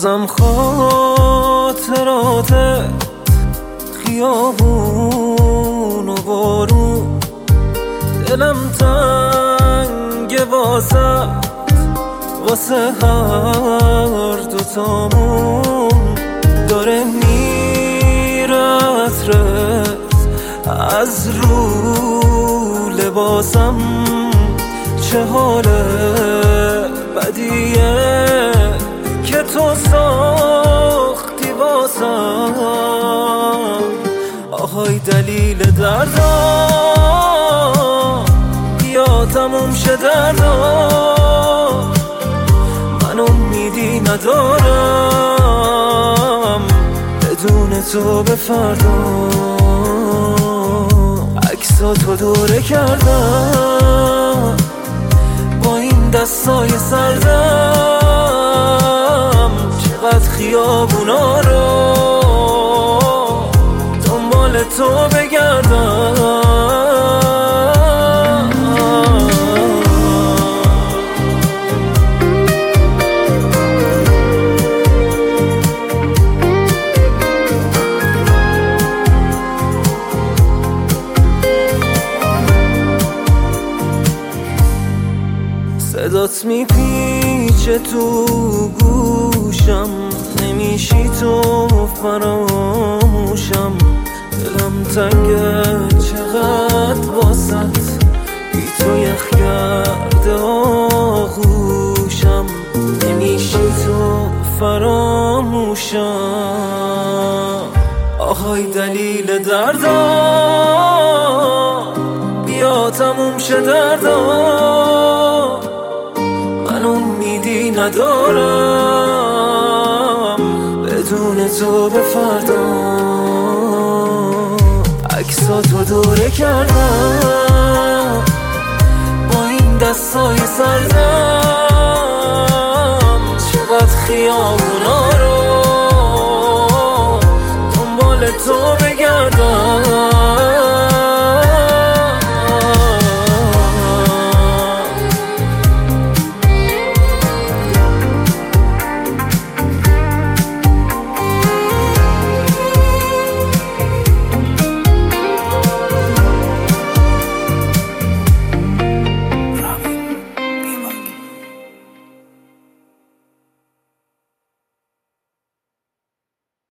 بازم خاطرات خیابون و بارون، دلم تنگ واسه هر دوتامون. داره میره عطرت از رو لباسم، چه حال بدیه که تو ساختی واسم. آهای دلیل دردم، بیا تموم شه دردم. من امیدی ندارم بدون تو به فردا. عکساتو دوره کردم با این دستای سردم، چقدر خیابونا رو دنبال تو بگردم. صدات میپیچه تو گوشم، نمیشی تو فراموشم. دلم تنگه چقدر واسط، بی تو یخ کرده آغوشم. نمیشی تو فراموشم. آهای دلیل دردم، بیا تموم شه دردم. من امیدی ندارم بدون تو به فردا. عکساتو دوره کردم با این دستای سردم،